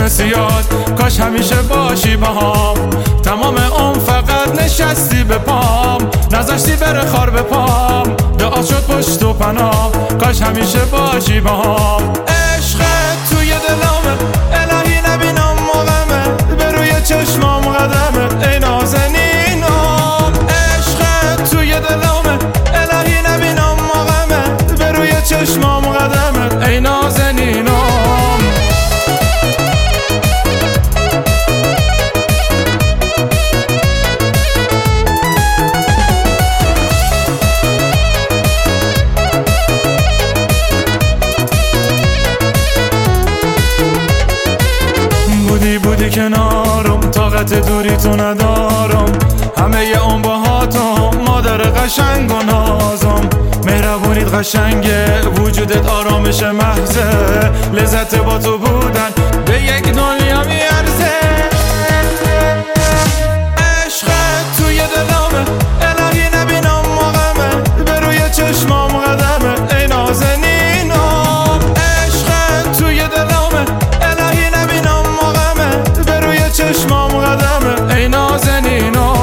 سیاد، کاش همیشه باشی باهام. تمام عمر فقط نشستی به پام، نذاشتی بره خار به پام. دعا شد پشت و پناه، کاش همیشه باشی باهام. عشقت توی دلامه، الهی نبینم موقعمه، به روی چشمام قدمه ای نازنینم. عشقت توی دلامه، الهی نبینم موقعمه، به روی چشمام قدمه ای نازنینم. بودی کنارم، طاقت دوری تو ندارم. همه ی اون باهاتم، مادر قشنگ و نازم. مهربونیت قشنگه، وجودت آرامش محضه. لذت با تو بودن به یک دنیا میارزه. عشقت توی دلامه، الهی نبینم موقعمه، به روی چشمام قدمه ای نازنینم. عشقت توی دلامه، الهی نبینم موقعمه، به روی چشمام قدمه ای نازنینم.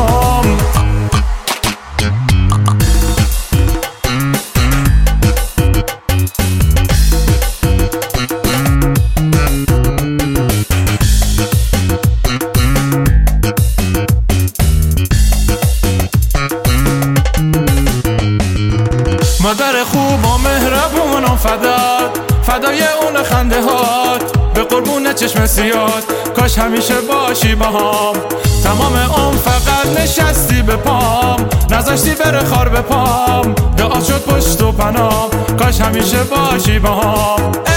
مادر خوب و مهربونم، فدای اون خنده هات، به قربون چشم سیاد، کاش همیشه باشی باهام. تمام عمر فقط نشستی به پام، نذاشتی بره خار به پام. دعا شد پشت و پناه، کاش همیشه باشی باهام.